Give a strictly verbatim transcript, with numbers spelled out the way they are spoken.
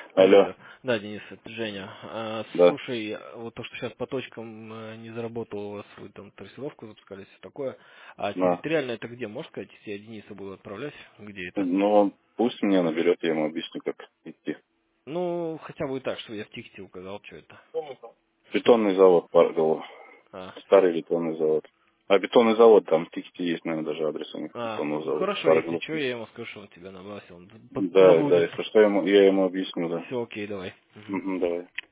Алло, Алло. Да, Денис, это Женя. А, да, слушай, вот то, что сейчас по точкам э, не заработал у вас, вы там трассировку запускали, все такое. А да. территориально это где? Можешь сказать, если я Дениса буду отправлять? Где это? Ну, он пусть меня наберет, я ему объясню, как идти. Ну, хотя бы и так, что я в тикете указал, что это. Бетонный завод, Парголов. А, Старый бетонный завод. А бетонный завод, там в тикете есть, наверное, даже адрес у них а, бетонного ну завода. хорошо, если Парголов. что, я ему скажу, что он тебя набросил, он под- Да, да, забудет. если что, я ему, я ему объясню, да. Все окей, давай. Мгм. Мгм, давай.